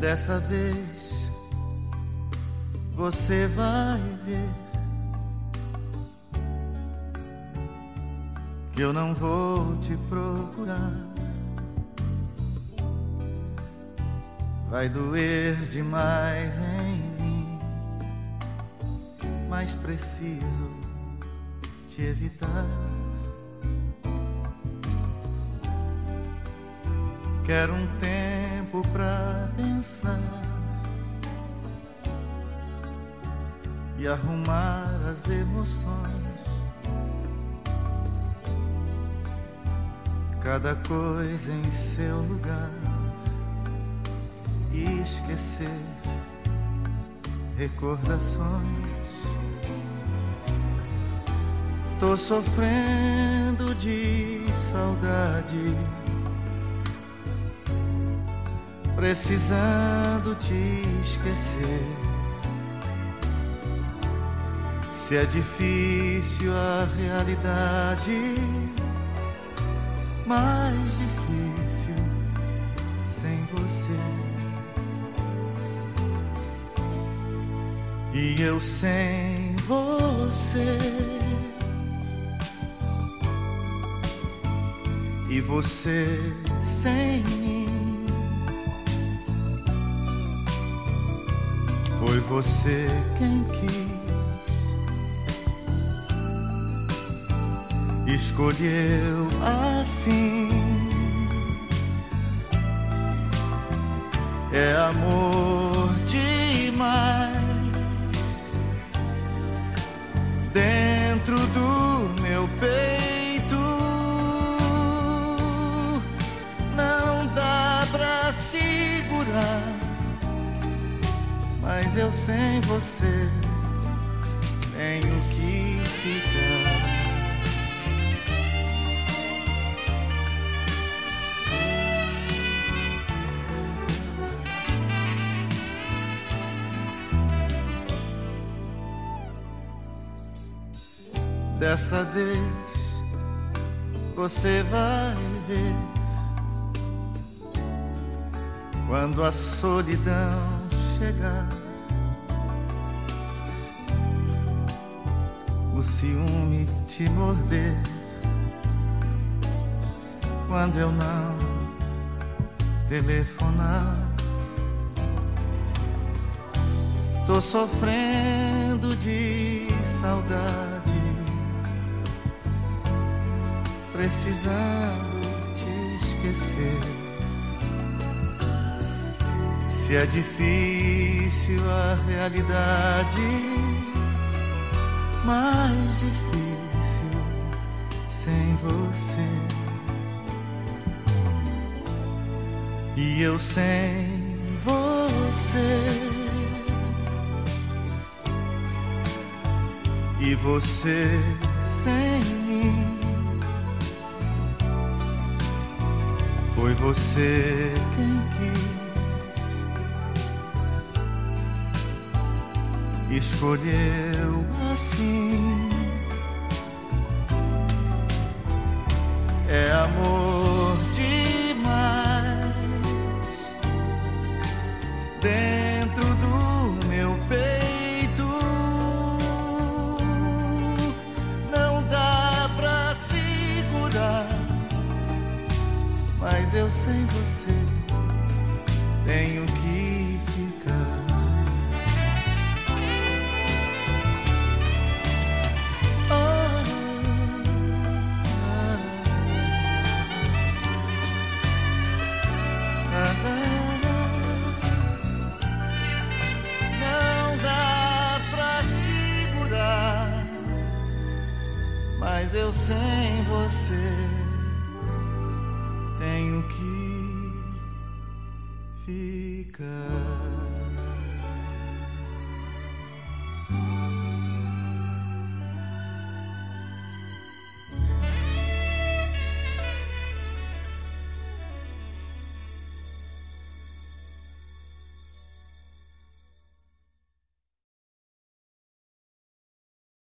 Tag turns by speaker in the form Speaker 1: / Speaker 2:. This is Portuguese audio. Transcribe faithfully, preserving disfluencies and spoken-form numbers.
Speaker 1: Dessa vez você vai ver que eu não vou te procurar. Vai doer demais em mim, mas preciso te evitar. Quero um tempo pra pensar e arrumar as emoções. Cada coisa em seu lugar e esquecer recordações. Tô sofrendo de saudade, precisando te esquecer. Se é difícil a realidade, mais difícil sem você. E eu sem você, e você sem mim. Foi você quem quis, escolheu assim. É amor demais dentro do meu peito. Não dá pra segurar, mas eu sem você tenho que ficar. Dessa vez você vai ver, quando a solidão chegar, o ciúme te morder, quando eu não telefonar. Tô sofrendo de saudade, precisando te esquecer. Se é difícil a realidade, mais difícil sem você. E eu sem você, e você sem mim. Foi você quem quis, escolheu assim. É amor demais dentro do meu peito. Não dá pra segurar, mas eu sem você tenho que ficar. Não dá pra segurar, mas eu sem você tenho que ficar.